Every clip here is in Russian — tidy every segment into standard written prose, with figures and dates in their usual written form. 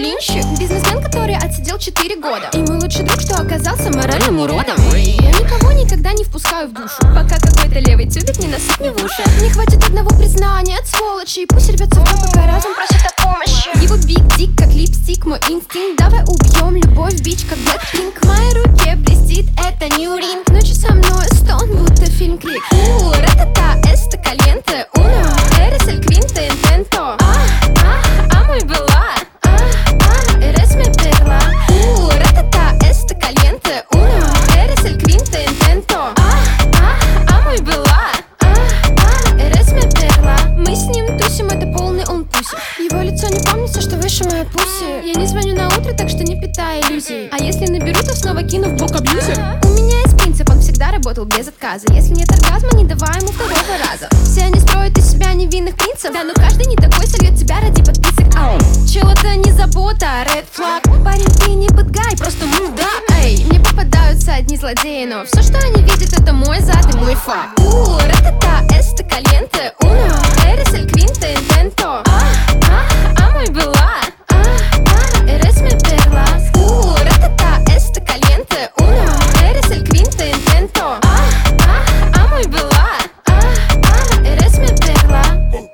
Линчик, бизнесмен, который отсидел 4 года. И мой лучший друг, что оказался моральным уродом. Я никого никогда не впускаю в душу, пока какой-то левый тюбик не насыт мне в уши. Не хватит одного признания от сволочи, пусть рвется в бой, пока разум просит о помощи. Его биг дик, как липстик, мой инстинкт. Давай убьем любовь, бич, как Blackpink. В моей руке блестит это New Ring. Ночью со мной стон, будто фильм Крик. Ратата, эста кальенте, уно, эрес эль квинте интенто. Amo y bella, eres mi perla. Ратата, эста кальенте, уно, эрес эль квинте интенто. Amo y bella, eres mi perla. Мы с ним тусим, это полный он пуси. Его лицо не помнится, что выше моей пуси. Я не звоню на утро, так что не питай иллюзий. А если наберу, то снова кину в бок абьюзер. У меня есть принцип, он всегда работал без отказа. Если нет оргазма, не давай ему второго раза. Все они строят из себя невинных принцев. Да, но каждый не такой, сольет тебя ради подписок. Чел, это не забота, red flag. Парень, ты не бэдгай, просто move да. Эй, мне попадаются одни злодеи, но все, что они видят, это мой зад и мой факт. Ратата, эста кальенте, уно, эрес эль квинте интенто. Amo y bella, eres mi perla. Ратата, эста кальенте, уно, эрес эль квинте интенто. Amo y bella, eres mi perla.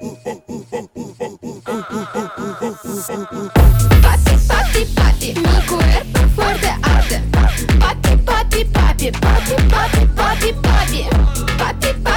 Papi, papi, papi, mi cuerpo fuerte arte. Papi, papi, papi, papi, papi, papi, papi, papi.